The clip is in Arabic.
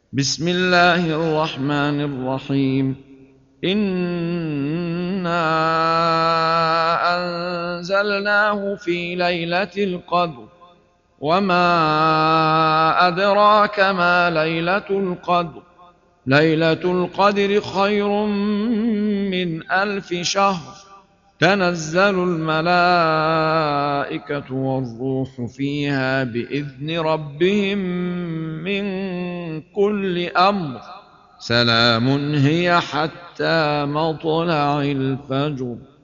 بسم الله الرحمن الرحيم. إنا أنزلناه في ليلة القدر، وما أدراك ما ليلة القدر. ليلة القدر خير من 1000 شهر. تنزل الملائكة والروح فيها بإذن ربهم من كل أمر. سلام هي حتى مطلع الفجر.